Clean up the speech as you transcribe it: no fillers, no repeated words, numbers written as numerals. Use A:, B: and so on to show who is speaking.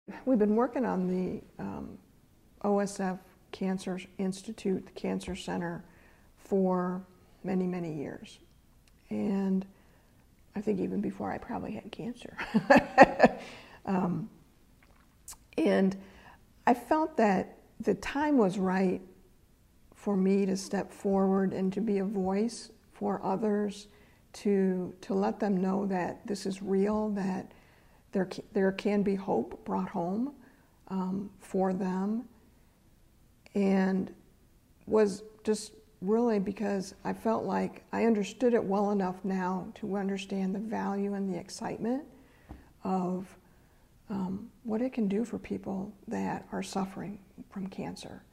A: We've been working on the OSF Cancer Institute, the Cancer Center, for many, many years. And I think even before I probably had cancer. And I felt that the time was right for me to step forward and to be a voice for others, to let them know that this is real, that there can be hope brought home for them. And was just really because I felt like I understood it well enough now to understand the value and the excitement of what it can do for people that are suffering from cancer.